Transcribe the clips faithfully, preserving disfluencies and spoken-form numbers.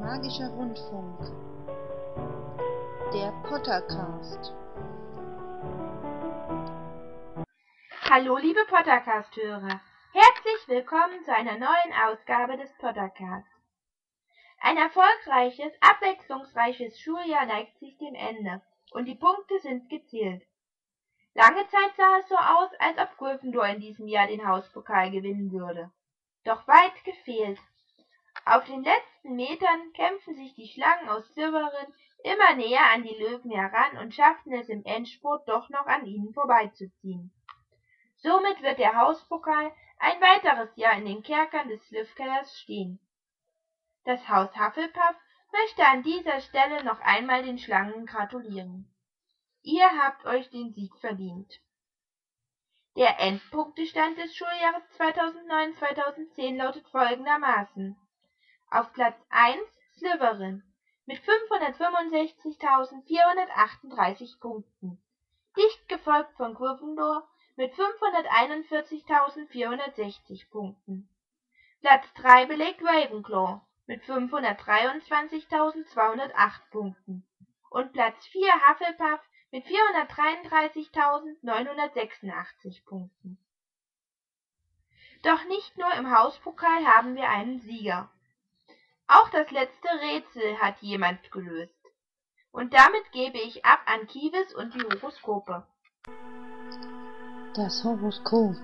Magischer Rundfunk. Der Pottercast. Hallo liebe Pottercast-Hörer, herzlich willkommen zu einer neuen Ausgabe des Pottercast. Ein erfolgreiches, abwechslungsreiches Schuljahr neigt sich dem Ende und die Punkte sind gezählt. Lange Zeit sah es so aus, als ob Gryffindor in diesem Jahr den Hauspokal gewinnen würde. Doch weit gefehlt. Auf den letzten Metern kämpfen sich die Schlangen aus Slytherin immer näher an die Löwen heran und schafften es im Endspurt doch noch an ihnen vorbeizuziehen. Somit wird der Hauspokal ein weiteres Jahr in den Kerkern des Slythkellers stehen. Das Haus Hufflepuff möchte an dieser Stelle noch einmal den Schlangen gratulieren. Ihr habt euch den Sieg verdient. Der Endpunktestand des Schuljahres zweitausendneun zweitausendzehn lautet folgendermaßen: Auf Platz eins Slytherin mit fünfhundertfünfundsechzigtausendvierhundertachtunddreißig Punkten, dicht gefolgt von Gryffindor mit fünfhunderteinundvierzigtausendvierhundertsechzig Punkten. Platz drei belegt Ravenclaw mit fünfhundertdreiundzwanzigtausendzweihundertacht Punkten und Platz vier Hufflepuff mit vierhundertdreiunddreißigtausendneunhundertsechsundachtzig Punkten. Doch nicht nur im Hauspokal haben wir einen Sieger. Auch das letzte Rätsel hat jemand gelöst. Und damit gebe ich ab an Kiwis und die Horoskope. Das Horoskop.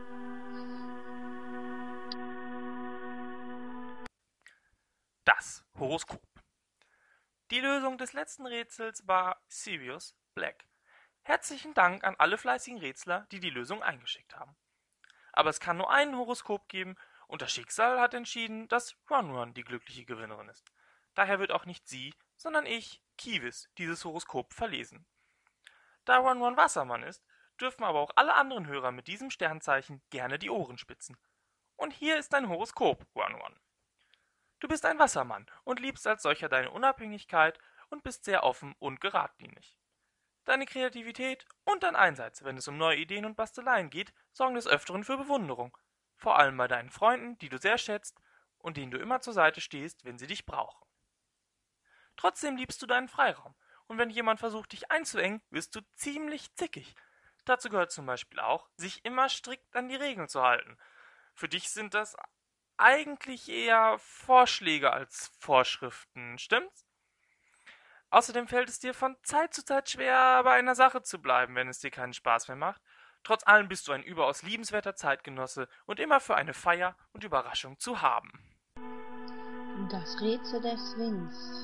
Das Horoskop. Die Lösung des letzten Rätsels war Sirius Black. Herzlichen Dank an alle fleißigen Rätsler, die die Lösung eingeschickt haben. Aber es kann nur ein Horoskop geben und das Schicksal hat entschieden, dass Ron-Ron die glückliche Gewinnerin ist. Daher wird auch nicht sie, sondern ich, Kiwis, dieses Horoskop verlesen. Da Ron-Ron Wassermann ist, dürfen aber auch alle anderen Hörer mit diesem Sternzeichen gerne die Ohren spitzen. Und hier ist dein Horoskop, Ron-Ron. Du bist ein Wassermann und liebst als solcher deine Unabhängigkeit und bist sehr offen und geradlinig. Deine Kreativität und dein Einsatz, wenn es um neue Ideen und Basteleien geht, sorgen des Öfteren für Bewunderung. Vor allem bei deinen Freunden, die du sehr schätzt und denen du immer zur Seite stehst, wenn sie dich brauchen. Trotzdem liebst du deinen Freiraum und wenn jemand versucht, dich einzuengen, wirst du ziemlich zickig. Dazu gehört zum Beispiel auch, sich immer strikt an die Regeln zu halten. Für dich sind das eigentlich eher Vorschläge als Vorschriften, stimmt's? Außerdem fällt es dir von Zeit zu Zeit schwer, bei einer Sache zu bleiben, wenn es dir keinen Spaß mehr macht. Trotz allem bist du ein überaus liebenswerter Zeitgenosse und immer für eine Feier und Überraschung zu haben. Das Rätsel des Winds.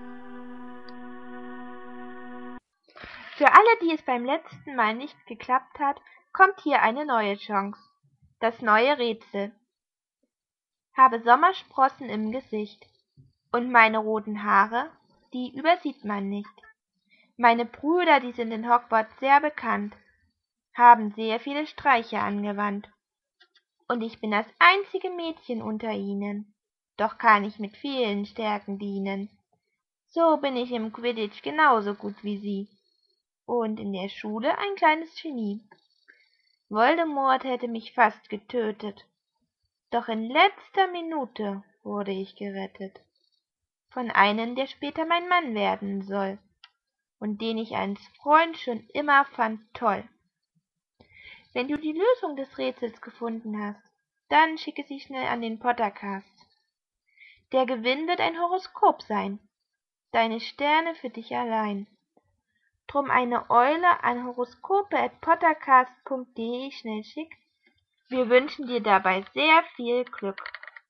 Für alle, die es beim letzten Mal nicht geklappt hat, kommt hier eine neue Chance. Das neue Rätsel. Habe Sommersprossen im Gesicht und meine roten Haare, die übersieht man nicht. Meine Brüder, die sind in Hogwarts sehr bekannt, haben sehr viele Streiche angewandt. Und ich bin das einzige Mädchen unter ihnen, doch kann ich mit vielen Stärken dienen. So bin ich im Quidditch genauso gut wie sie. Und in der Schule ein kleines Genie. Voldemort hätte mich fast getötet. Doch in letzter Minute wurde ich gerettet. Von einem, der später mein Mann werden soll. Und den ich als Freund schon immer fand toll. Wenn du die Lösung des Rätsels gefunden hast, dann schicke sie schnell an den Pottercast. Der Gewinn wird ein Horoskop sein. Deine Sterne für dich allein. Drum eine Eule an horoskope at pottercast punkt de schnell schick. Wir wünschen dir dabei sehr viel Glück.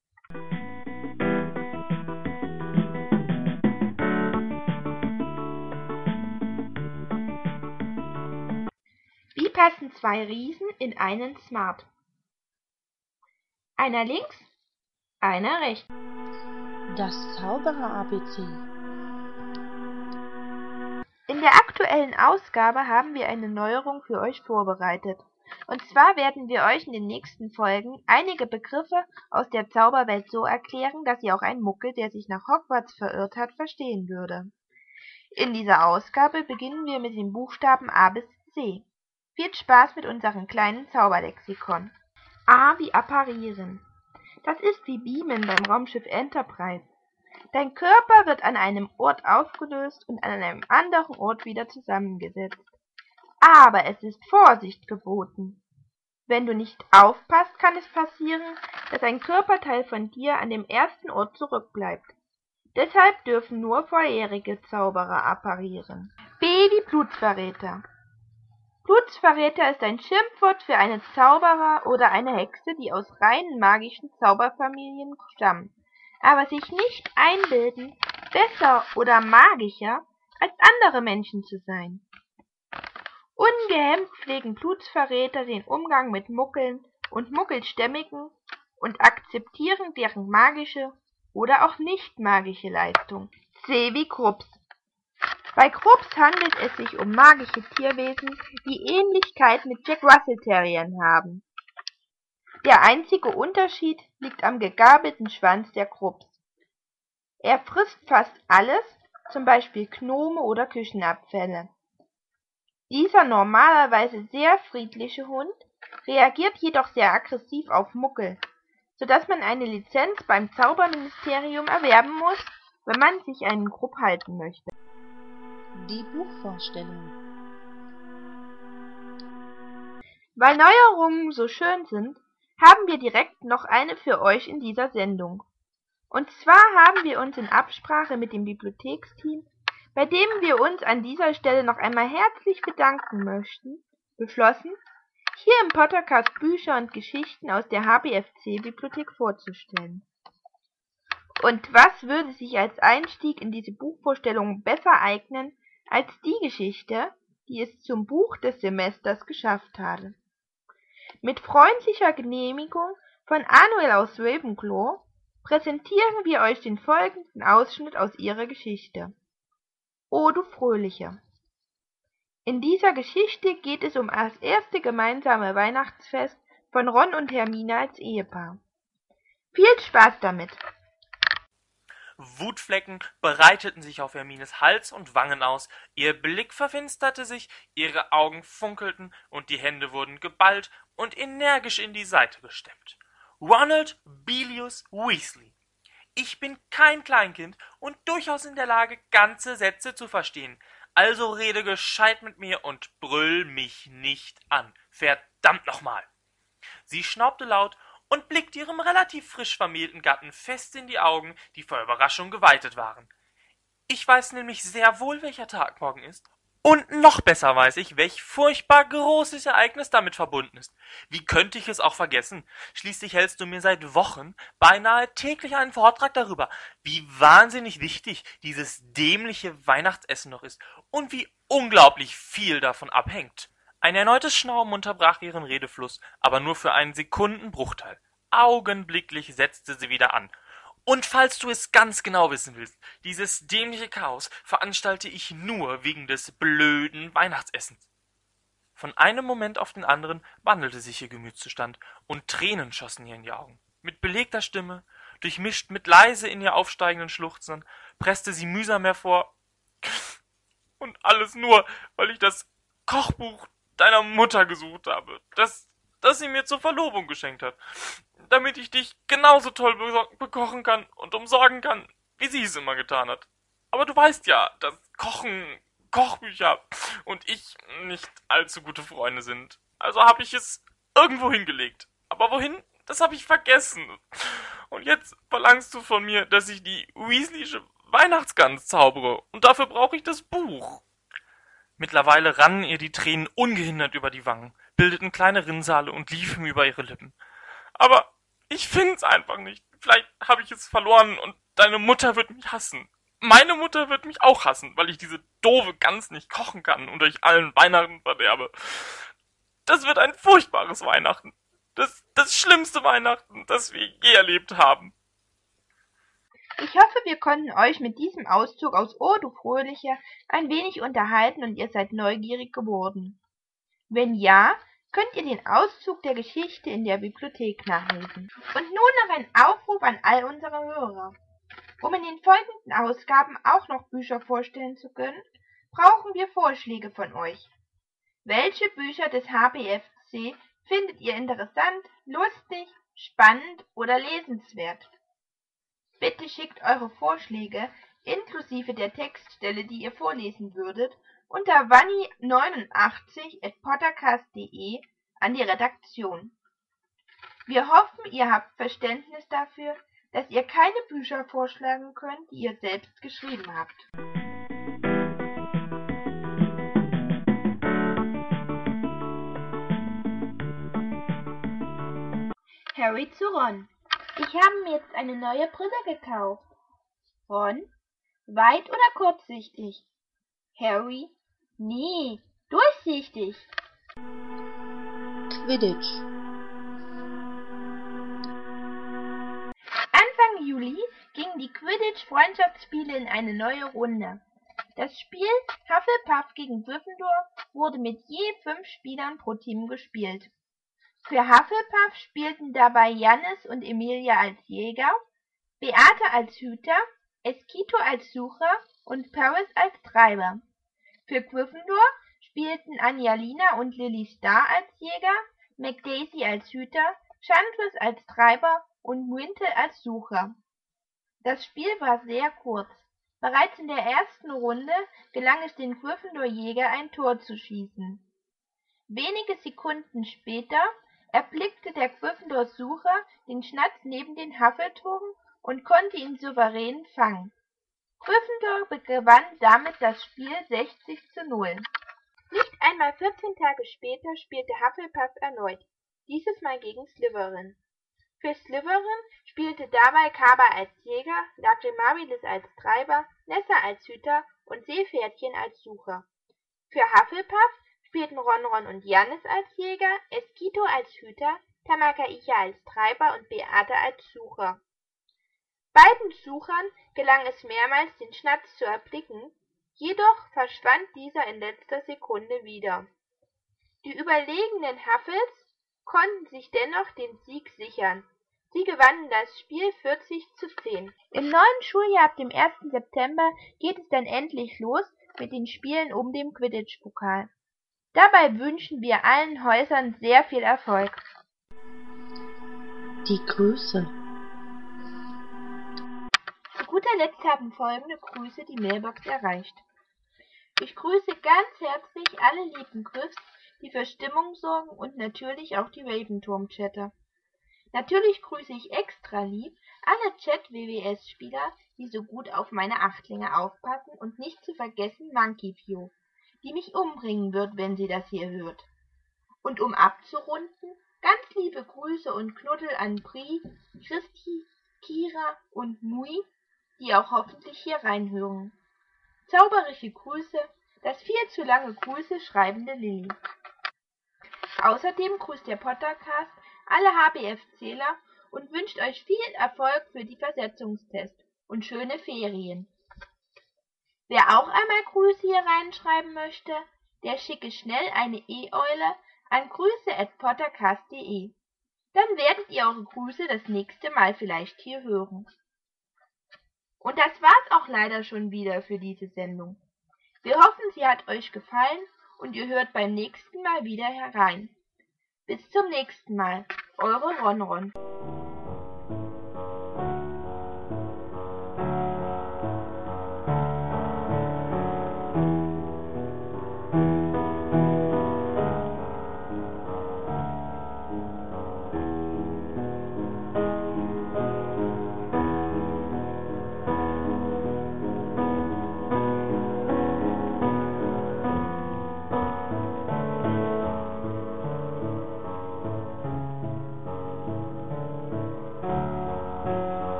Wie passen zwei Riesen in einen Smart? Einer links, einer rechts. Das Zauberer-A B C. In der aktuellen Ausgabe haben wir eine Neuerung für euch vorbereitet. Und zwar werden wir euch in den nächsten Folgen einige Begriffe aus der Zauberwelt so erklären, dass ihr auch ein Muckel, der sich nach Hogwarts verirrt hat, verstehen würde. In dieser Ausgabe beginnen wir mit den Buchstaben A bis C. Viel Spaß mit unserem kleinen Zauberlexikon. A wie apparieren. Das ist wie Beamen beim Raumschiff Enterprise. Dein Körper wird an einem Ort aufgelöst und an einem anderen Ort wieder zusammengesetzt. Aber es ist Vorsicht geboten. Wenn du nicht aufpasst, kann es passieren, dass ein Körperteil von dir an dem ersten Ort zurückbleibt. Deshalb dürfen nur vorherige Zauberer apparieren. B wie Blutsverräter. Blutsverräter ist ein Schimpfwort für einen Zauberer oder eine Hexe, die aus rein magischen Zauberfamilien stammen, aber sich nicht einbilden, besser oder magischer als andere Menschen zu sein. Ungehemmt pflegen Blutsverräter den Umgang mit Muggeln und Muggelstämmigen und akzeptieren deren magische oder auch nicht magische Leistung. C wie Krupps. Bei Krupps handelt es sich um magische Tierwesen, die Ähnlichkeit mit Jack Russell Terriern haben. Der einzige Unterschied liegt am gegabelten Schwanz der Krupps. Er frisst fast alles, zum Beispiel Gnome oder Küchenabfälle. Dieser normalerweise sehr friedliche Hund reagiert jedoch sehr aggressiv auf Muggel, sodass man eine Lizenz beim Zauberministerium erwerben muss, wenn man sich einen Krupp halten möchte. Die Buchvorstellung. Weil Neuerungen so schön sind, haben wir direkt noch eine für euch in dieser Sendung. Und zwar haben wir uns in Absprache mit dem Bibliotheksteam, bei dem wir uns an dieser Stelle noch einmal herzlich bedanken möchten, beschlossen, hier im Pottercast Bücher und Geschichten aus der H B F C-Bibliothek vorzustellen. Und was würde sich als Einstieg in diese Buchvorstellung besser eignen, als die Geschichte, die es zum Buch des Semesters geschafft hatte. Mit freundlicher Genehmigung von Anuel aus Ravenclaw präsentieren wir euch den folgenden Ausschnitt aus ihrer Geschichte. O du Fröhliche! In dieser Geschichte geht es um das erste gemeinsame Weihnachtsfest von Ron und Hermine als Ehepaar. Viel Spaß damit! Wutflecken breiteten sich auf Hermines Hals und Wangen aus, ihr Blick verfinsterte sich, ihre Augen funkelten und die Hände wurden geballt und energisch in die Seite gestemmt. Ronald Bilius Weasley. Ich bin kein Kleinkind und durchaus in der Lage, ganze Sätze zu verstehen. Also rede gescheit mit mir und brüll mich nicht an. Verdammt nochmal! Sie schnaubte laut und blickte ihrem relativ frisch vermählten Gatten fest in die Augen, die vor Überraschung geweitet waren. Ich weiß nämlich sehr wohl, welcher Tag morgen ist. Und noch besser weiß ich, welch furchtbar großes Ereignis damit verbunden ist. Wie könnte ich es auch vergessen? Schließlich hältst du mir seit Wochen beinahe täglich einen Vortrag darüber, wie wahnsinnig wichtig dieses dämliche Weihnachtsessen noch ist und wie unglaublich viel davon abhängt. Ein erneutes Schnauben unterbrach ihren Redefluss, aber nur für einen Sekundenbruchteil. Augenblicklich setzte sie wieder an. Und falls du es ganz genau wissen willst, dieses dämliche Chaos veranstalte ich nur wegen des blöden Weihnachtsessens. Von einem Moment auf den anderen wandelte sich ihr Gemütszustand, und Tränen schossen ihr in die Augen. Mit belegter Stimme, durchmischt mit leise in ihr aufsteigenden Schluchzen, presste sie mühsam hervor. Und alles nur, weil ich das Kochbuch deiner Mutter gesucht habe, das, das sie mir zur Verlobung geschenkt hat, damit ich dich genauso toll bekochen kann und umsorgen kann, wie sie es immer getan hat. Aber du weißt ja, dass Kochen, Kochbücher und ich nicht allzu gute Freunde sind. Also habe ich es irgendwo hingelegt. Aber wohin, das habe ich vergessen. Und jetzt verlangst du von mir, dass ich die Weasley'sche Weihnachtsgans zaubere. Und dafür brauche ich das Buch. Mittlerweile rannen ihr die Tränen ungehindert über die Wangen, bildeten kleine Rinnsale und liefen über ihre Lippen. Aber ich find's einfach nicht. Vielleicht habe ich es verloren und deine Mutter wird mich hassen. Meine Mutter wird mich auch hassen, weil ich diese doofe Gans nicht kochen kann und euch allen Weihnachten verderbe. Das wird ein furchtbares Weihnachten. Das, das schlimmste Weihnachten, das wir je erlebt haben. Ich hoffe, wir konnten euch mit diesem Auszug aus O du Fröhliche ein wenig unterhalten und ihr seid neugierig geworden. Wenn ja, könnt ihr den Auszug der Geschichte in der Bibliothek nachlesen. Und nun noch ein Aufruf an all unsere Hörer. Um in den folgenden Ausgaben auch noch Bücher vorstellen zu können, brauchen wir Vorschläge von euch. Welche Bücher des H B F C findet ihr interessant, lustig, spannend oder lesenswert? Bitte schickt eure Vorschläge inklusive der Textstelle, die ihr vorlesen würdet, unter wanni neunundachtzig at pottercast punkt de an die Redaktion. Wir hoffen, ihr habt Verständnis dafür, dass ihr keine Bücher vorschlagen könnt, die ihr selbst geschrieben habt. Harry zu Ron. Ich habe mir jetzt eine neue Brille gekauft. Ron, weit oder kurzsichtig? Harry, nee, durchsichtig. Quidditch. Anfang Juli gingen die Quidditch-Freundschaftsspiele in eine neue Runde. Das Spiel Hufflepuff gegen Gryffindor wurde mit je fünf Spielern pro Team gespielt. Für Hufflepuff spielten dabei Jannis und Emilia als Jäger, Beate als Hüter, Eskito als Sucher und Paris als Treiber. Für Gryffindor spielten Anjalina und Lily Star als Jäger, McDaisy als Hüter, Chantus als Treiber und Mwintel als Sucher. Das Spiel war sehr kurz. Bereits in der ersten Runde gelang es den Gryffindor-Jäger, ein Tor zu schießen. Wenige Sekunden später erblickte der Gryffindor-Sucher den Schnatz neben den Hufflepuffen und konnte ihn souverän fangen. Gryffindor gewann damit das Spiel sechzig zu null. Nicht einmal vierzehn Tage später spielte Hufflepuff erneut, dieses Mal gegen Slytherin. Für Slytherin spielte dabei Kaba als Jäger, Lagrimoris als Treiber, Nessa als Hüter und Seepferdchen als Sucher. Für Hufflepuff spielten Ronron und Jannis als Jäger, Eskito als Hüter, Tamagaicha als Treiber und Beate als Sucher. Beiden Suchern gelang es mehrmals, den Schnatz zu erblicken, jedoch verschwand dieser in letzter Sekunde wieder. Die überlegenen Huffles konnten sich dennoch den Sieg sichern. Sie gewannen das Spiel vierzig zu zehn. Im neuen Schuljahr ab dem ersten September geht es dann endlich los mit den Spielen um den Quidditch-Pokal. Dabei wünschen wir allen Häusern sehr viel Erfolg. Die Grüße. Zu guter Letzt haben folgende Grüße die Mailbox erreicht. Ich grüße ganz herzlich alle lieben Griffs, die für Stimmung sorgen und natürlich auch die Raventurm-Chatter. Natürlich grüße ich extra lieb alle Chat-W W S-Spieler, die so gut auf meine Achtlinge aufpassen, und nicht zu vergessen Monkey View, die mich umbringen wird, wenn sie das hier hört. Und um abzurunden, ganz liebe Grüße und Knuddel an Bri, Christi, Kira und Mui, die auch hoffentlich hier reinhören. Zauberische Grüße, das viel zu lange Grüße schreibende Lilly. Außerdem grüßt der Pottercast alle H B F-Zähler und wünscht euch viel Erfolg für die Versetzungstests und schöne Ferien. Wer auch einmal Grüße hier reinschreiben möchte, der schicke schnell eine E-Eule an grüße at pottercast punkt de. Dann werdet ihr eure Grüße das nächste Mal vielleicht hier hören. Und das war's auch leider schon wieder für diese Sendung. Wir hoffen, sie hat euch gefallen und ihr hört beim nächsten Mal wieder herein. Bis zum nächsten Mal, eure Ronron.